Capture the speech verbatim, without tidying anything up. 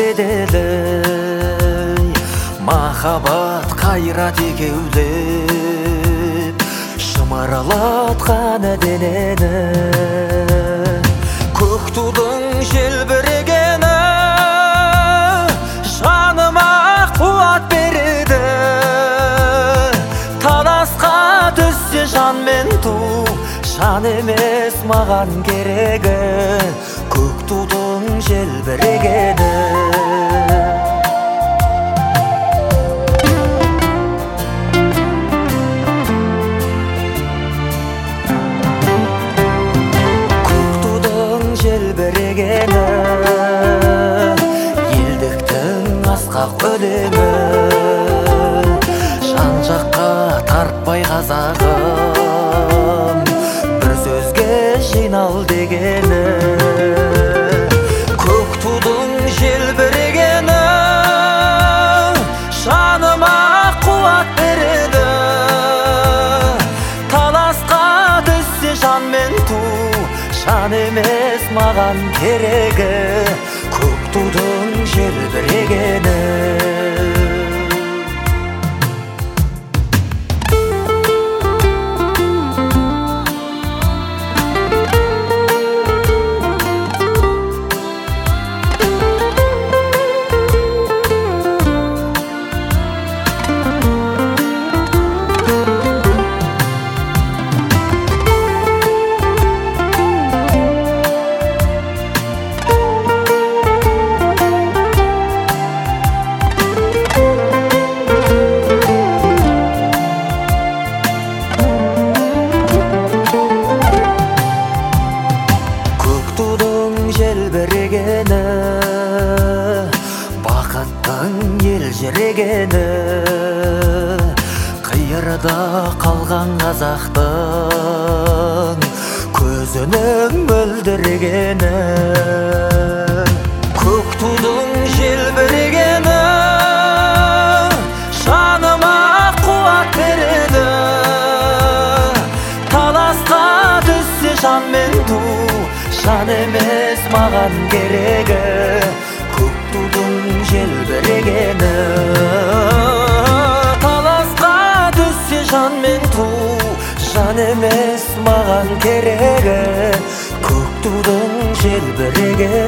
еделей махаббат қайрат екеулеп шымырлатқан денені көк тудың желбірегені жаныма қуат береді. Таласқа түссе жан мен ту, жан емес маған керегі көк тудың желбірегені. Желбірегені елдіктің асқақ өлеңі жан жаққа тартпай қазағым бір сөзге жинал дегені көк тудың желбірегені жаныма қуат береді. Таласқа түссе жан мен ту, жан емес маған керегі көк тудың желбірегені. Желбірегені бақыттың елжірегені қиырда қалған қазақтың көзінің мөлдірегені көк тудың желбірегені жаныма қуат береді. Таласқа түссе жан мен ту, жан емес маған керегі көк тудың желбірегені. Таласқа түссе жан мен ту, жан емес маған керегі көк тудың желбірегені.